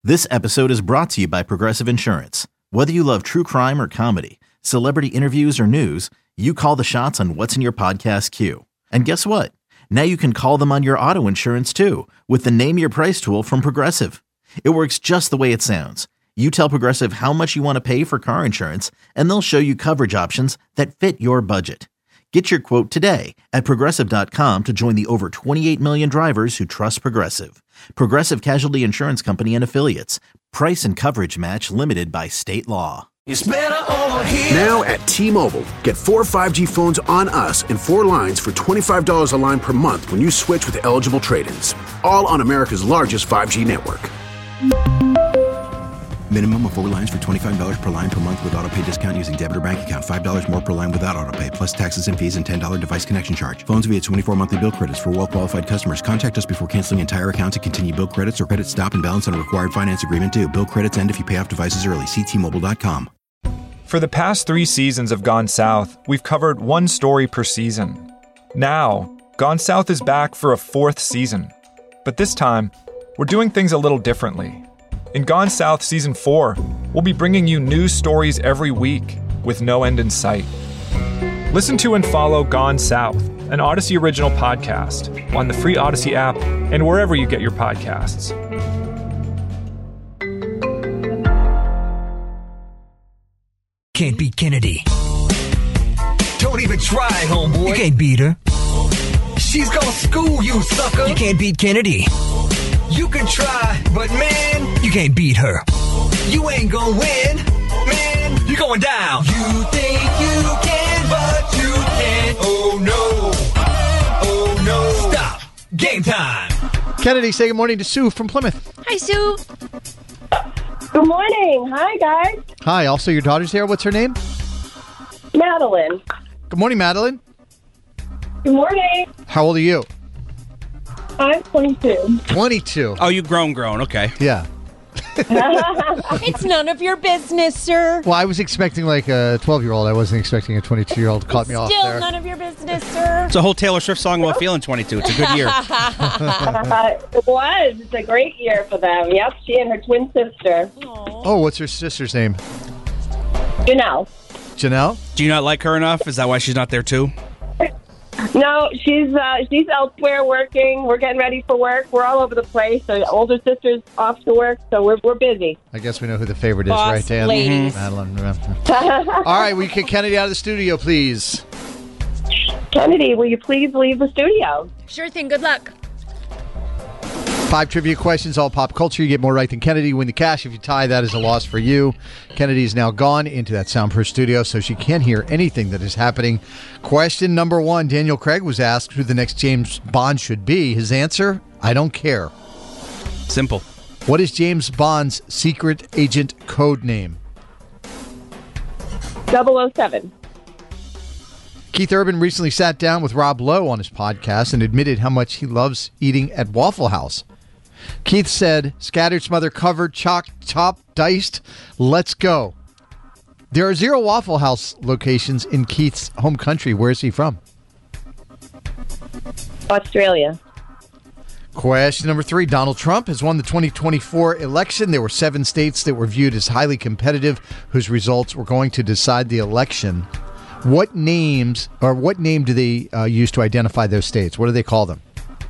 This episode is brought to you by Progressive Insurance. Whether you love true crime or comedy, celebrity interviews or news, you call the shots on what's in your podcast queue. And guess what? Now you can call them on your auto insurance too with the Name Your Price tool from Progressive. It works just the way it sounds. You tell Progressive how much you want to pay for car insurance, and they'll show you coverage options that fit your budget. Get your quote today at Progressive.com to join the over 28 million drivers who trust Progressive. Progressive Casualty Insurance Company and Affiliates. Price and coverage match limited by state law. It's better over here. Now at T-Mobile, get 4 5G phones on us and 4 lines for $25 a line per month when you switch with eligible trade-ins. All on America's largest 5G network. Minimum of 4 lines for $25 per line per month with autopay discount using debit or bank account. $5 more per line without autopay, plus taxes and fees and $10 device connection charge. Phones via 24 monthly bill credits for well-qualified customers. Contact us before canceling entire account to continue bill credits or credit stop and balance on a required finance agreement due. Bill credits end if you pay off devices early. See T-Mobile.com. For the past 3 seasons of Gone South, we've covered one story per season. Now, Gone South is back for a 4th season. But this time, we're doing things a little differently. In Gone South Season 4, we'll be bringing you new stories every week with no end in sight. Listen to and follow Gone South, an Odyssey original podcast, on the free Odyssey app and wherever you get your podcasts. Can't beat Kennedy. Don't even try, homeboy. You can't beat her. She's gonna school you, sucker. You can't beat Kennedy. You can try, but man, You can't beat her. you ain't gonna win. Man, you're going down. You think you can, but you can't. Oh no. Oh no. Stop. Game time. Kennedy, say good morning to Sue from Plymouth. Hi, Sue. Good morning. Hi, guys. Hi, also your daughter's here. What's her name? Madeline. Good morning, Madeline. Good morning. How old are you? I'm 22. 22. Oh, you grown. Okay. Yeah. It's none of your business, sir. Well, I was expecting like a 12-year-old. I wasn't expecting a 22-year-old. Caught me off Still there. none of your business, sir. It's a whole Taylor Swift song about feeling 22. It's a good year. It was. It's a great year for them. Yep, she and her twin sister. Oh, what's her sister's name? Janelle. Janelle? Do you not like her enough? Is that why she's not there too? No, she's elsewhere working. We're getting ready for work. We're all over the place. The older sister's off to work, so we're busy. I guess we know who the favorite is, Boss right, Dan? ladies. Madeline. All right, will you kick Kennedy out of the studio, please? Kennedy, will you please leave the studio? Sure thing. Good luck. 5 trivia questions, all pop culture. You get more right than Kennedy. Win the cash. If you tie, that is a loss for you. Kennedy is now gone into that soundproof studio, so she can't hear anything that is happening. Question number 1. Daniel Craig was asked who the next James Bond should be. His answer, I don't care. Simple. What is James Bond's secret agent code name? 007. Keith Urban recently sat down with Rob Lowe on his podcast and admitted how much he loves eating at Waffle House. Keith said, scattered, smothered, covered, chopped, diced, let's go. There are 0 Waffle House locations in Keith's home country. Where is he from? Australia. Question number 3. Donald Trump has won the 2024 election. There were 7 states that were viewed as highly competitive, whose results were going to decide the election. What name do they use to identify those states? What do they call them?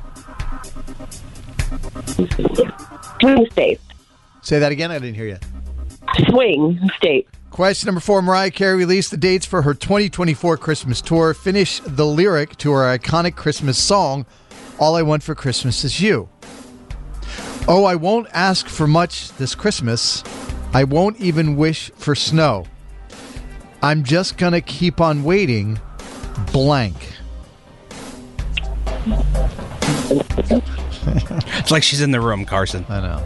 Swing state. Say that again. I didn't hear you. Swing state. Question number 4. Mariah Carey released the dates for her 2024 Christmas tour. Finish the lyric to her iconic Christmas song, All I Want for Christmas Is You. Oh, I won't ask for much this Christmas. I won't even wish for snow. I'm just going to keep on waiting, blank. It's like she's in the room, Carson. I know.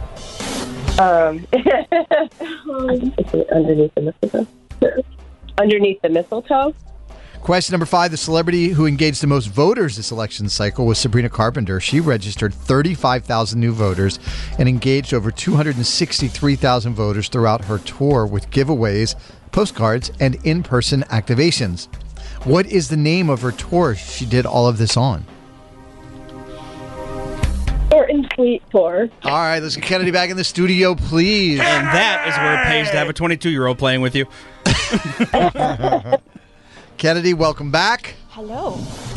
Underneath the mistletoe. Underneath the mistletoe. Question number 5. The celebrity who engaged the most voters this election cycle was Sabrina Carpenter. She registered 35,000 new voters and engaged over 263,000 voters throughout her tour with giveaways, postcards, and in-person activations. What is the name of her tour she did all of this on? Or and sweet tour. All right, let's get Kennedy back in the studio, please. And that is where it pays to have a 22-year-old playing with you. Kennedy, welcome back. Hello.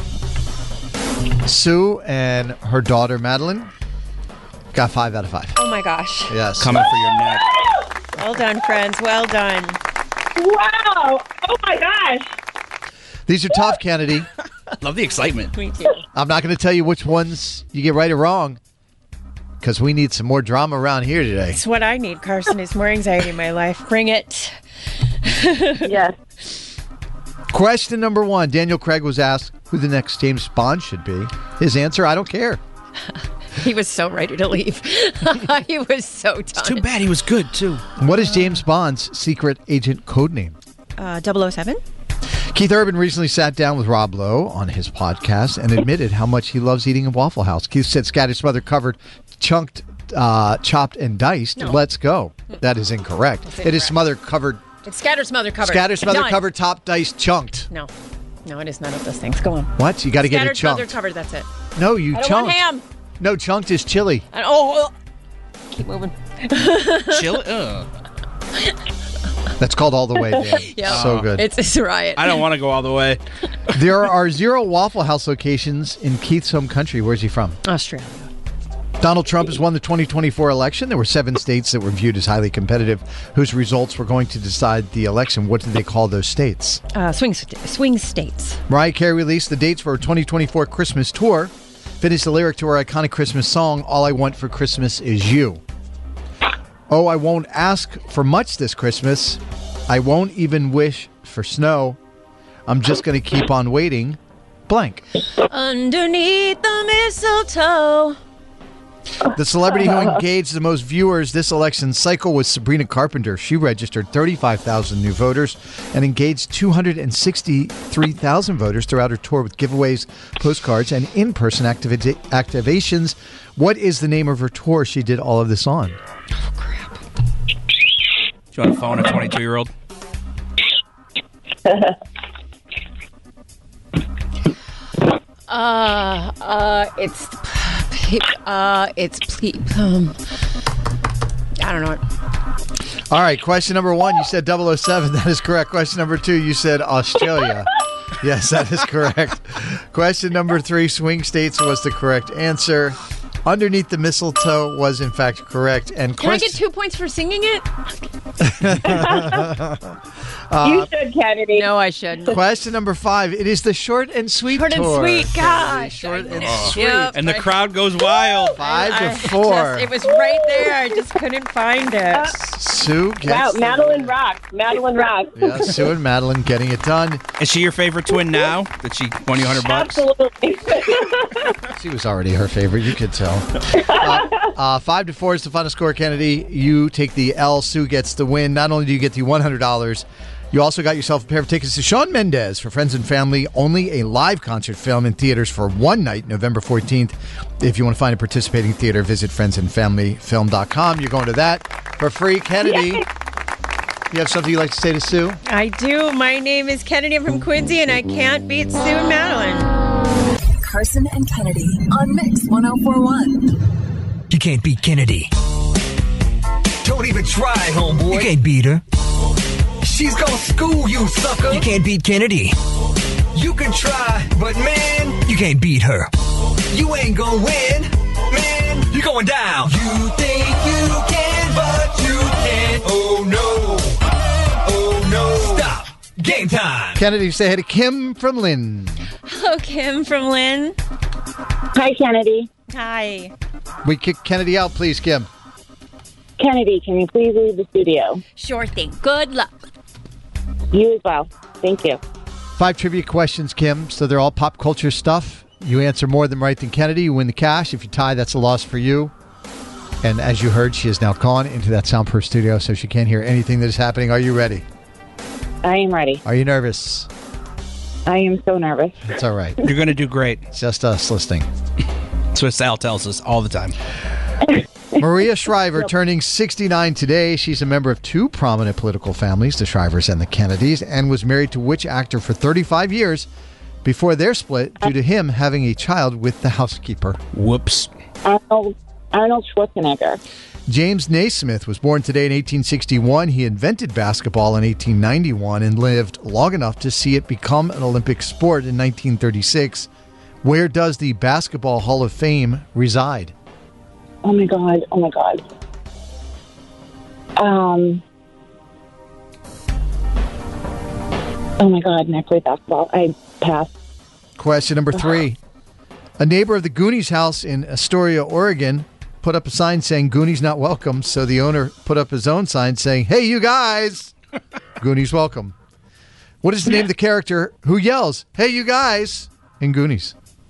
Sue and her daughter, Madeline, got 5 out of 5. Oh my gosh. Yes. Coming for your neck. Well done, friends. Well done. Wow. Oh, my gosh. These are tough, Kennedy. Love the excitement. Me too. I'm not going to tell you which ones you get right or wrong because we need some more drama around here today. It's what I need, Carson. Is more anxiety in my life. Bring it. Yes. Question number 1. Daniel Craig was asked who the next James Bond should be. His answer, I don't care. He was so ready to leave. He was so done. It's too bad he was good, too. What is James Bond's secret agent code name? 007? Keith Urban recently sat down with Rob Lowe on his podcast and admitted how much he loves eating at Waffle House. Keith said scattered, smothered, covered, chunked, chopped, and diced. No. Let's go. That is incorrect. It is smothered, covered. It's scattered, smothered, covered. Scattered, smothered, Done. covered, topped, diced, chunked. No. No, it is none of those things. Go on. What? You got to get it Scattered, smothered, chunked. covered. That's it. No, you I don't chunked. want ham. No, chunked is chili. Keep moving. Chill. That's called All the Way, Dan. Yeah. So good. It's a riot. I don't want to go all the way. There are 0 Waffle House locations in Keith's home country. Where's he from? Australia. Donald Trump has won the 2024 election. There were 7 states that were viewed as highly competitive, whose results were going to decide the election. What did they call those states? Swing states. Mariah Carey released the dates for her 2024 Christmas tour, finished the lyric to her iconic Christmas song, All I Want for Christmas Is You. Oh, I won't ask for much this Christmas. I won't even wish for snow. I'm just going to keep on waiting. Blank. Underneath the mistletoe. The celebrity who engaged the most viewers this election cycle was Sabrina Carpenter. She registered 35,000 new voters and engaged 263,000 voters throughout her tour with giveaways, postcards, and in-person activations. What is the name of her tour she did all of this on? Oh, crap. Do you want to phone a 22-year-old? I don't know it. All right, question number 1, you said 007. That is correct. Question number 2, you said Australia. Yes, that is correct. Question number 3, swing states was the correct answer. Underneath the mistletoe was in fact correct. And Can I get 2 points for singing it? You should, Kennedy. No, I shouldn't. Question number 5, it is the short and sweet Short and tour. sweet, gosh. Short and Yep. sweet. And the crowd goes wild. 5 to 4. It was right there. I just couldn't find it. Sue Wow, gets the Madeline win. rocks. Madeline rocks. Yeah, Sue and Madeline getting it done. Is she your favorite twin now that she won you $100? Absolutely. She was already her favorite. You could tell. 5 to 4 is the final score, Kennedy. You take the L. Sue gets the win. Not only do you get the $100, you also got yourself a pair of tickets to Shawn Mendes for Friends and Family. Only a live concert film in theaters for one night, November 14th. If you want to find a participating theater, visit friendsandfamilyfilm.com. You're going to that for free. Kennedy, you have something you'd like to say to Sue? I do. My name is Kennedy. I'm from Quincy, and I can't beat Sue and Madeline. Carson and Kennedy on Mix 104.1. You can't beat Kennedy. Don't even try, homeboy. You can't beat her. She's gonna school you, sucker. You can't beat Kennedy. You can try, but man, You can't beat her. you ain't gonna win. Man, you're going down. You think you can, but you can't. Oh no. Oh no. Stop. Game time. Kennedy, say hey to Kim from Lynn. Hello, Kim from Lynn. Hi, Kennedy. Hi. We kick Kennedy out, please, Kim. Kennedy, can you please leave the studio? Sure thing. Good luck. You as well. Thank you. 5 trivia questions, Kim. So they're all pop culture stuff. You answer more than right than Kennedy, you win the cash. If you tie, that's a loss for you. And as you heard, she has now gone into that soundproof studio, so she can't hear anything that is happening. Are you ready? I am ready. Are you nervous? I am so nervous. It's all right. You're going to do great. It's just us listening. That's what Sal tells us all the time. Maria Shriver turning 69 today. She's a member of 2 prominent political families, the Shrivers and the Kennedys, and was married to which actor for 35 years before their split due to him having a child with the housekeeper? Whoops. Arnold Schwarzenegger. James Naismith was born today in 1861. He invented basketball in 1891 and lived long enough to see it become an Olympic sport in 1936. Where does the Basketball Hall of Fame reside? Oh my God. Oh my God, next week basketball. I pass. Question number 3. A neighbor of the Goonies house in Astoria, Oregon, put up a sign saying Goonies not welcome, so the owner put up his own sign saying, "Hey, you guys, Goonies welcome." What is the name of the character who yells, "Hey, you guys," in Goonies?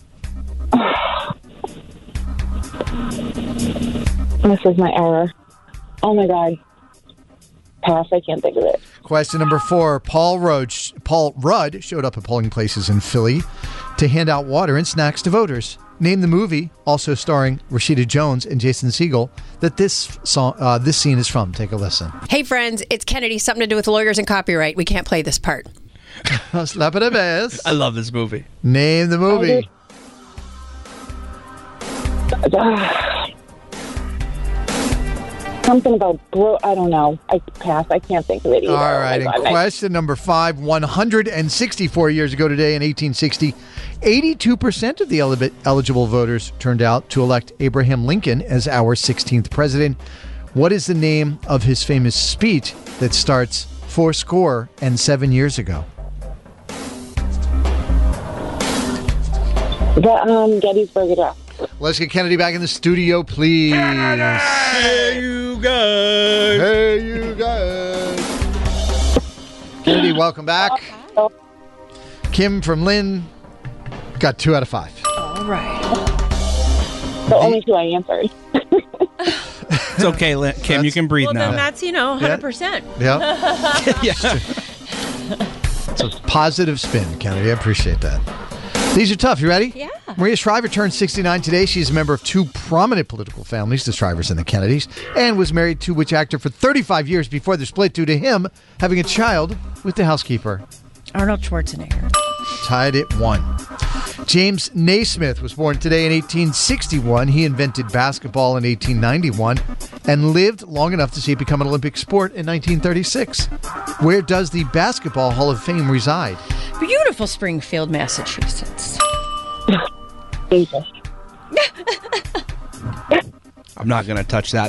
This is my error. Oh my God. Pass, I can't think of it. Question number 4. Paul Rudd showed up at polling places in Philly to hand out water and snacks to voters. Name the movie, also starring Rashida Jones and Jason Segel, that this scene is from. Take a listen. Hey, friends, it's Kennedy. Something to do with lawyers and copyright. We can't play this part. Slap it a best. I love this movie. Name the movie. Something about I don't know. I pass. I can't think of it either. All right. And question number 5. 164 years ago today in 1860, 82% of the eligible voters turned out to elect Abraham Lincoln as our 16th president. What is the name of his famous speech that starts 407 years ago? The Gettysburg Address. Let's get Kennedy back in the studio, please. Hey, you guys. Hey, you guys. Kennedy, welcome back. Kim from Lynn got 2 out of 5. All right. The only 2 I answered. It's okay, Kim. You can breathe Well, now. then that's, 100%. Yeah. Yeah. It's a positive spin, Kennedy. I appreciate that. These are tough. You ready? Yeah. Maria Shriver turned 69 today. She's a member of 2 prominent political families, the Shrivers and the Kennedys, and was married to which actor for 35 years before the split due to him having a child with the housekeeper? Arnold Schwarzenegger. Tied at 1. James Naismith was born today in 1861. He invented basketball in 1891 and lived long enough to see it become an Olympic sport in 1936. Where does the Basketball Hall of Fame reside? Beautiful Springfield, Massachusetts. Jesus. I'm not going to touch that.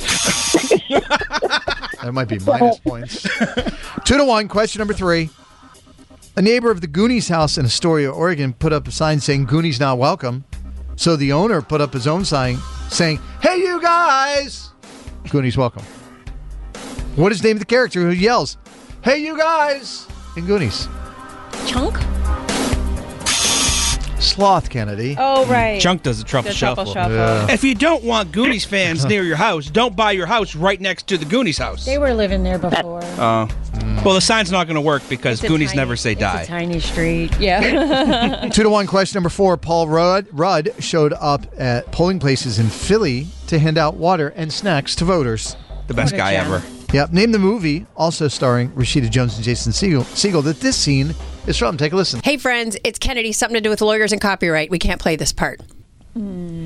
That might be minus points. 2-1. Question number 3. A neighbor of the Goonies house in Astoria, Oregon, put up a sign saying Goonies not welcome. So the owner put up his own sign saying, "Hey, you guys, Goonies welcome." What is the name of the character who yells, "Hey, you guys," in Goonies? Chunk? Sloth, Kennedy. Oh, right. Chunk does the truffle shuffle. Yeah. If you don't want Goonies fans near your house, don't buy your house right next to the Goonies house. They were living there before. Well, the sign's not going to work because Goonies never say die. It's a tiny street. Yeah. 2-1. Question number 4. Paul Rudd showed up at polling places in Philly to hand out water and snacks to voters. The best guy ever. Yep. Name the movie, also starring Rashida Jones and Jason Segel, that this scene is from. Take a listen. Hey, friends, it's Kennedy. Something to do with lawyers and copyright. We can't play this part. The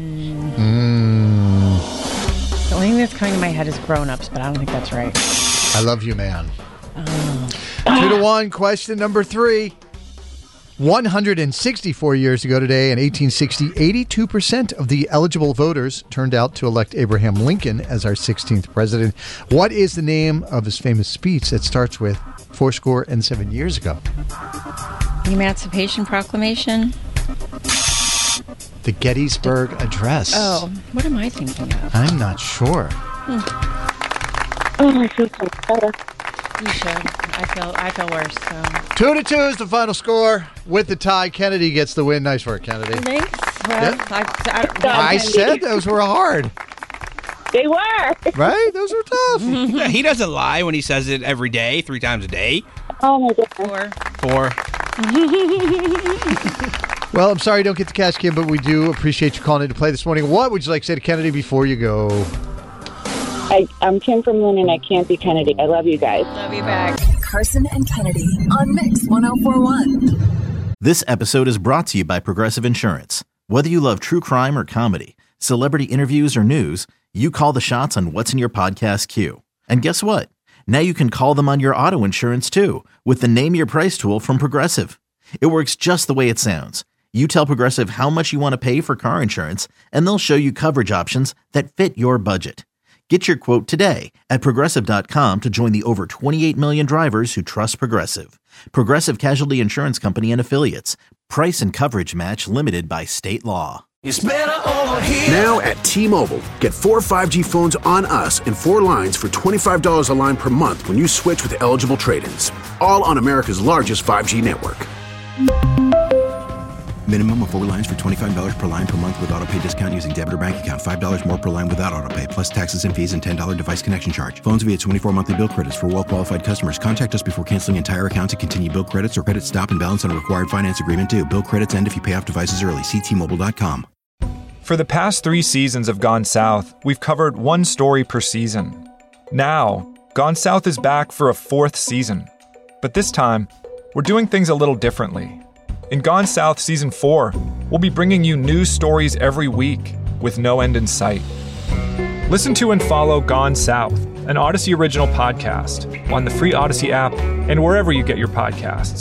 only thing that's coming to my head is Grown-Ups, but I don't think that's right. I love you, man. 2-1. Question number 3. 164 years ago today in 1860, 82% of the eligible voters turned out to elect Abraham Lincoln as our 16th president. What is the name of his famous speech that starts with 407 years ago? The Emancipation Proclamation? The Gettysburg Address. Oh, what am I thinking of? I'm not sure. Oh, I feel so better. You should. I feel worse. So 2-2 is the final score. With the tie, Kennedy gets the win. Nice work, Kennedy. Thanks. Well, Yep. I I said those were hard. They were. Right? Those were tough. Yeah, he doesn't lie when he says it every day, 3 times a day. Oh, my goodness. 4. Well, I'm sorry you don't get to catch Kim, but we do appreciate you calling in to play this morning. What would you like to say to Kennedy before you go? I'm Kim from Lynn, and I can't be Kennedy. I love you guys. Love you back. Carson and Kennedy on Mix 104.1. This episode is brought to you by Progressive Insurance. Whether you love true crime or comedy, celebrity interviews, or news, you call the shots on what's in your podcast queue. And guess what? Now you can call them on your auto insurance too with the Name Your Price tool from Progressive. It works just the way it sounds. You tell Progressive how much you want to pay for car insurance, and they'll show you coverage options that fit your budget. Get your quote today at Progressive.com to join the over 28 million drivers who trust Progressive. Progressive Casualty Insurance Company and Affiliates. Price and coverage match limited by state law. It's better over here. Now at T-Mobile, get 4 5G phones on us and 4 lines for $25 a line per month when you switch with eligible trade-ins. All on America's largest 5G network. Minimum of 4 lines for $25 per line per month with autopay discount using debit or bank account. $5 more per line without autopay, plus taxes and fees and $10 device connection charge. Phones via 24 monthly bill credits for well-qualified customers. Contact us before canceling entire account to continue bill credits or credit stop and balance on a required finance agreement due. Bill credits end if you pay off devices early. See T-Mobile.com. For the past 3 seasons of Gone South, we've covered one story per season. Now, Gone South is back for a 4th season. But this time, we're doing things a little differently. In Gone South Season 4, we'll be bringing you news stories every week with no end in sight. Listen to and follow Gone South, an Odyssey original podcast, on the free Odyssey app and wherever you get your podcasts.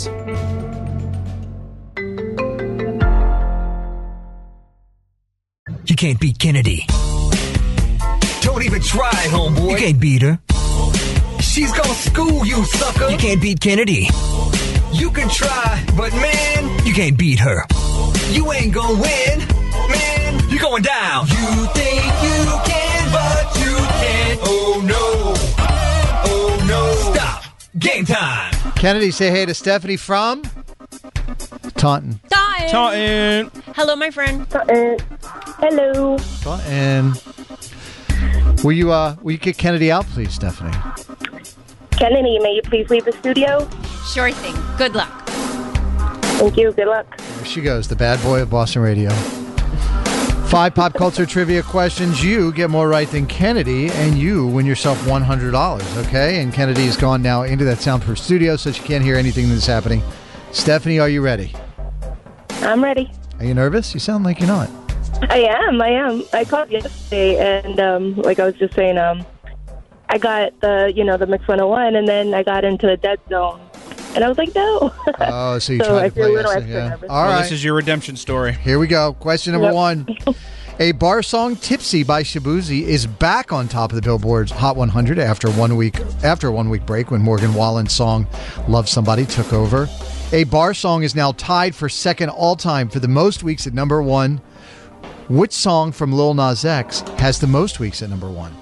You can't beat Kennedy. Don't even try, homeboy. You can't beat her. She's gonna school you, sucker. You can't beat Kennedy. You can try, but man, You can't beat her. you ain't gonna win. Man, you're going down. You think you can, but you can't. Oh no. Oh no. Stop. Game time. Kennedy, say hey to Stephanie from Taunton. Taunton. Hello, my friend. Hello. Taunton. Will you kick Kennedy out, please, Stephanie? Kennedy, may you please leave the studio? Sure thing. Good luck. Thank you. Good luck. There she goes, the bad boy of Boston radio. 5 pop culture trivia questions. You get more right than Kennedy, and you win yourself $100, okay? And Kennedy's gone now into that soundproof studio, so she can't hear anything that's happening. Stephanie, are you ready? I'm ready. Are you nervous? You sound like you're not. I am. I called yesterday, and like I was just saying, I got the Mix 101, and then I got into the dead zone, and I was like, no. Oh, so you So tried I to feel play a little yesterday, extra yeah. nervous. All Well, right. this is your redemption story. Here we go. Question number 1. A bar song, Tipsy by Shabuzi, is back on top of the Billboard's Hot 100 after a 1-week break when Morgan Wallen's song Love Somebody took over. A bar song is now tied for second all-time for the most weeks at number 1. Which song from Lil Nas X has the most weeks at number 1?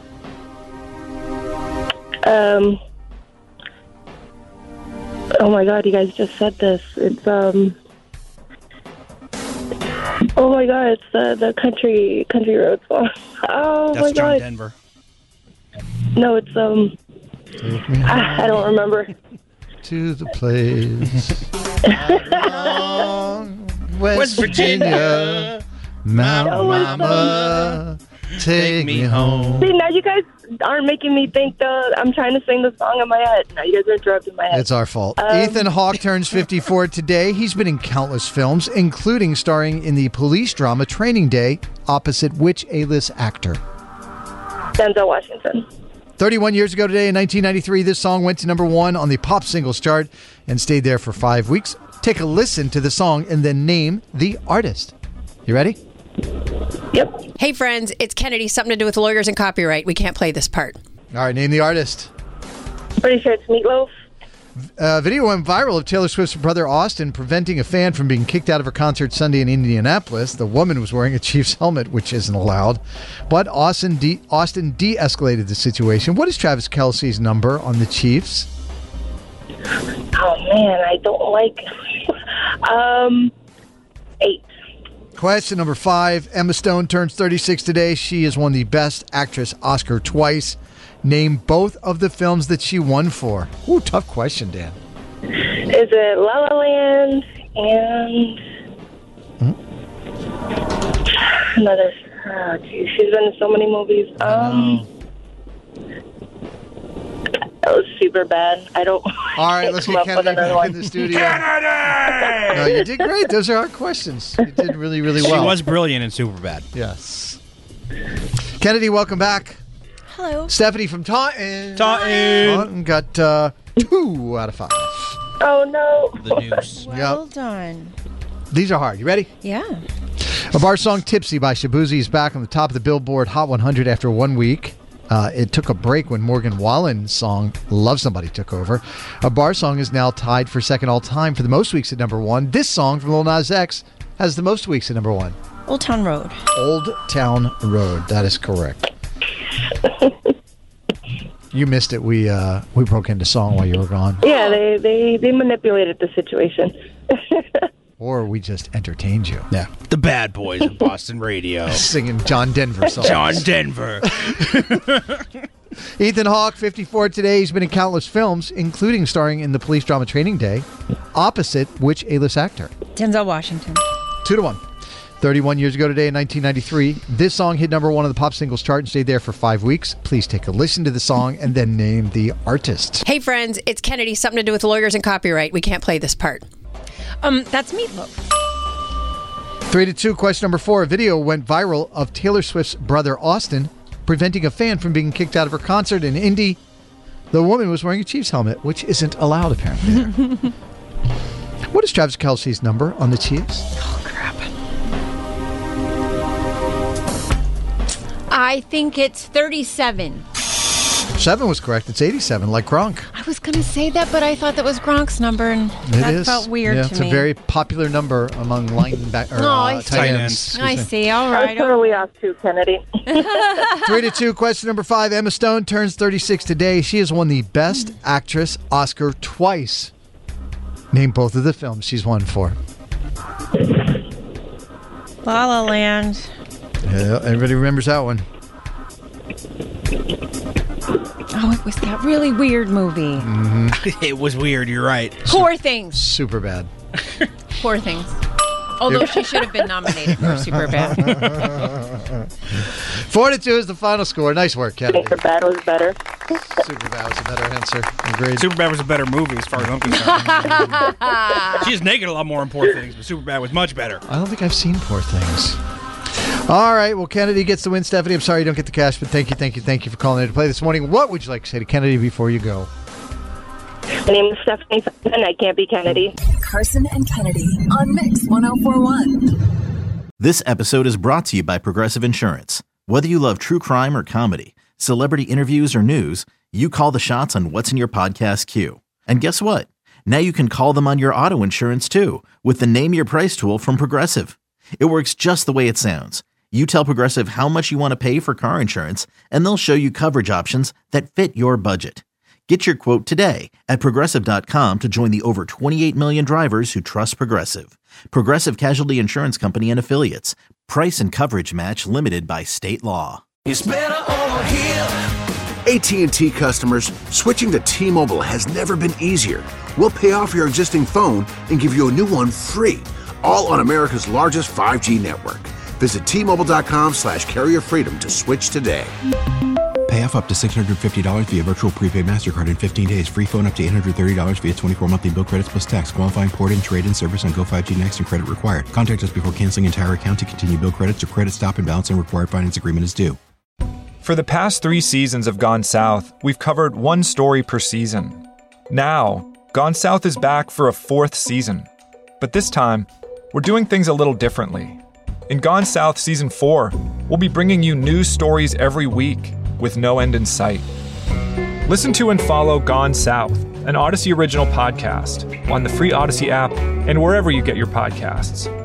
Oh my God, you guys just said this. It's oh my God, it's the country road song. Oh That's my John God. Denver. No, it's I don't remember. To the place. West Virginia. Mount Mama. Take me home. See, now you guys aren't making me think. I'm trying to sing the song in my head. Now you guys are interrupting my head. It's our fault. Ethan Hawke turns 54 today. He's been in countless films, including starring in the police drama Training Day, opposite which A-list actor? Denzel Washington. 31 years ago today, in 1993, this song went to number 1 on the pop singles chart and stayed there for 5 weeks. Take a listen to the song and then name the artist. You ready? Yep. Hey, friends, it's Kennedy. Something to do with lawyers and copyright. We can't play this part. All right, name the artist. Pretty sure it's Meatloaf. Video went viral of Taylor Swift's brother Austin preventing a fan from being kicked out of her concert Sunday in Indianapolis. The woman was wearing a Chiefs helmet, which isn't allowed. But Austin de-escalated the situation. What is Travis Kelce's number on the Chiefs? Oh, man, I don't like 8. Question number 5. Emma Stone turns 36 today. She has won the Best Actress Oscar twice. Name both of the films that she won for. Ooh, tough question, Dan. Is it La La Land and another? Oh, geez, she's been in so many movies. That was super bad. I don't. All right, let's get Kennedy back in the studio. No, you did great. Those are our questions. You did really, really well. She was brilliant in Superbad. Yes. Kennedy, welcome back. Hello. Stephanie from Taunton. Taunton. Got 2 out of 5. Oh, no. The news. Well done. These are hard. You ready? Yeah. A bar song, Tipsy by Shabuzi, is back on the top of the Billboard Hot 100 after 1 week. It took a break when Morgan Wallen's song, Love Somebody, took over. A bar song is now tied for second all time for the most weeks at number 1. This song from Lil Nas X has the most weeks at number 1. Old Town Road. Old Town Road. That is correct. You missed it. We broke into song while you were gone. Yeah, they manipulated the situation. Or we just entertained you. Yeah. The bad boys of Boston radio. Singing John Denver songs. John Denver. Ethan Hawke, 54 today. He's been in countless films, including starring in the police drama Training Day. Opposite which A-list actor? Denzel Washington. 2-1. 31 years ago today in 1993, this song hit number 1 on the pop singles chart and stayed there for 5 weeks. Please take a listen to the song and then name the artist. Hey, friends, it's Kennedy. Something to do with lawyers and copyright. We can't play this part. That's Meatloaf. 3-2. Question number 4. A video went viral of Taylor Swift's brother Austin preventing a fan from being kicked out of her concert in Indy. The woman was wearing a Chiefs helmet, which isn't allowed apparently. What is Travis Kelce's number on the Chiefs? Oh, crap. I think it's 37. 7 was correct. It's 87, like Gronk. I was going to say that, but I thought that was Gronk's number, and that felt weird to me. It's a very popular number among linebackers. Tight ends. I see. All right. I'm totally off too, Kennedy. 3-2. Question number 5. Emma Stone turns 36 today. She has won the Best Actress Oscar twice. Name both of the films she's won for. La La Land. Yeah, everybody remembers that one. Oh, it was that really weird movie. Mm-hmm. It was weird, you're right. Poor Things. Super bad. Poor Things. Although she should have been nominated for Super Bad. 4-2 is the final score. Nice work, Kennedy. Super Bad was better. Super Bad was a better answer. Agreed. Super Bad was a better movie as far as I'm concerned. She's naked a lot more in Poor Things, but Super Bad was much better. I don't think I've seen Poor Things. All right, well, Kennedy gets the win. Stephanie, I'm sorry you don't get the cash, but thank you for calling in to play this morning. What would you like to say to Kennedy before you go? My name is Stephanie, and I can't be Kennedy. Carson and Kennedy on Mix 104.1. This episode is brought to you by Progressive Insurance. Whether you love true crime or comedy, celebrity interviews or news, you call the shots on what's in your podcast queue. And guess what? Now you can call them on your auto insurance too with the Name Your Price tool from Progressive. It works just the way it sounds. You tell Progressive how much you want to pay for car insurance, and they'll show you coverage options that fit your budget. Get your quote today at Progressive.com to join the over 28 million drivers who trust Progressive. Progressive Casualty Insurance Company and Affiliates. Price and coverage match limited by state law. It's better over here. AT&T customers, switching to T-Mobile has never been easier. We'll pay off your existing phone and give you a new one free, all on America's largest 5G network. Visit T-Mobile.com/carrierfreedom to switch today. Pay off up to $650 via virtual prepaid MasterCard in 15 days. Free phone up to $830 via 24 monthly bill credits plus tax. Qualifying port-in, trade-in service on Go 5G Next and credit required. Contact us before canceling entire account to continue bill credits or credit stop and balance and required finance agreement is due. For the past 3 seasons of Gone South, we've covered 1 story per season. Now, Gone South is back for a 4th season. But this time, we're doing things a little differently. In Gone South Season 4, we'll be bringing you news stories every week with no end in sight. Listen to and follow Gone South, an Odyssey original podcast, on the free Odyssey app and wherever you get your podcasts.